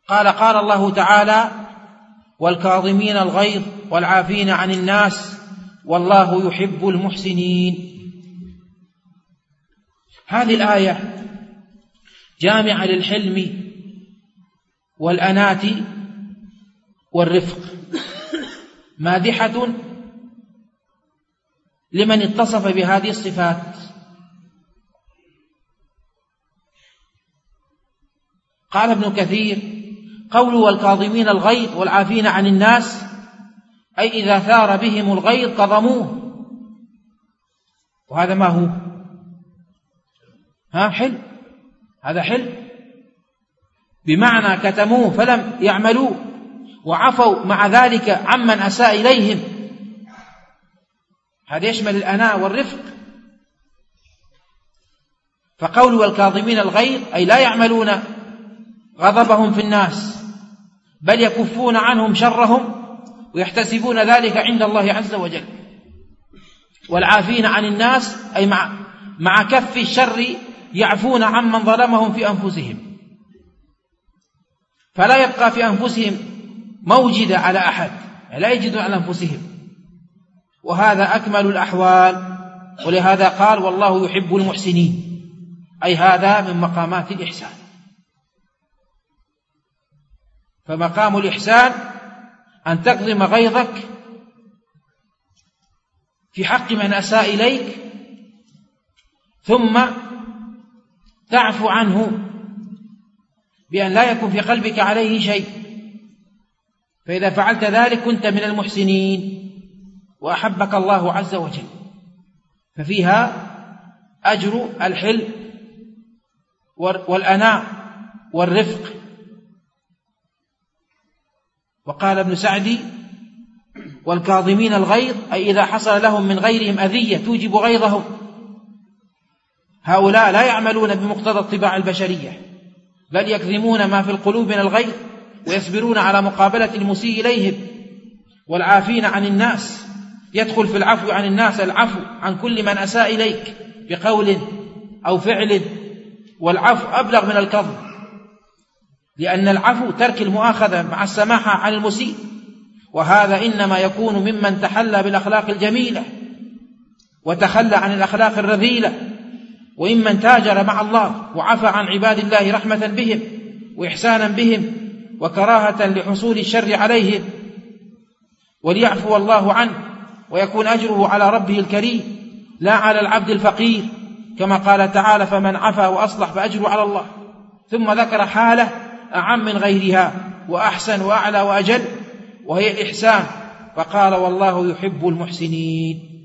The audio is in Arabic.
قال الله تعالى: والكاظمين الغيظ والعافين عن الناس والله يحب المحسنين. هذه الآية جامعة للحلم والأناة والرفق، مادحة لمن اتصف بهذه الصفات. قال ابن كثير: قوله والكاظمين الغيظ والعافين عن الناس، أي إذا ثار بهم الغيظ كظموه. وهذا ما هو؟ حلم، هذا حلم، بمعنى كتموه فلم يعملوه وعفوا مع ذلك عمن أساء إليهم. هذا يشمل الأناة والرفق. فقول والكاظمين الغيظ أي لا يعملون غضبهم في الناس، بل يكفون عنهم شرهم ويحتسبون ذلك عند الله عز وجل. والعافين عن الناس أي مع كف الشر يعفون عمن ظلمهم في أنفسهم، فلا يبقى في أنفسهم موجد على أحد، لا يجد على أنفسهم، وهذا أكمل الأحوال. ولهذا قال: والله يحب المحسنين، أي هذا من مقامات الإحسان. فمقام الإحسان أن تكظم غيظك في حق من أساء إليك، ثم تعفو عنه بأن لا يكون في قلبك عليه شيء. فإذا فعلت ذلك كنت من المحسنين وأحبك الله عز وجل. ففيها أجر الحلم والأناء والرفق. وقال ابن سعدي: والكاظمين الغيظ أي إذا حصل لهم من غيرهم أذية توجب غيظهم. هؤلاء لا يعملون بمقتضى الطباع البشرية، بل يكظمون ما في القلوب من الغيظ ويصبرون على مقابلة المسيء إليهم. والعافين عن الناس يدخل في العفو عن الناس العفو عن كل من أساء إليك بقول أو فعل، والعفو أبلغ من الكظم، لأن العفو ترك المؤاخذة مع السماحة عن المسيء، وهذا إنما يكون ممن تحلى بالأخلاق الجميلة وتخلى عن الأخلاق الرذيلة، وإمن تاجر مع الله وعفى عن عباد الله رحمة بهم وإحسانا بهم وكراهة لحصول الشر عليهم، وليعفو الله عنه ويكون أجره على ربه الكريم لا على العبد الفقير، كما قال تعالى: فمن عفا وأصلح فأجره على الله. ثم ذكر حالة أعم من غيرها وأحسن وأعلى وأجل، وهي الإحسان، فقال: والله يحب المحسنين.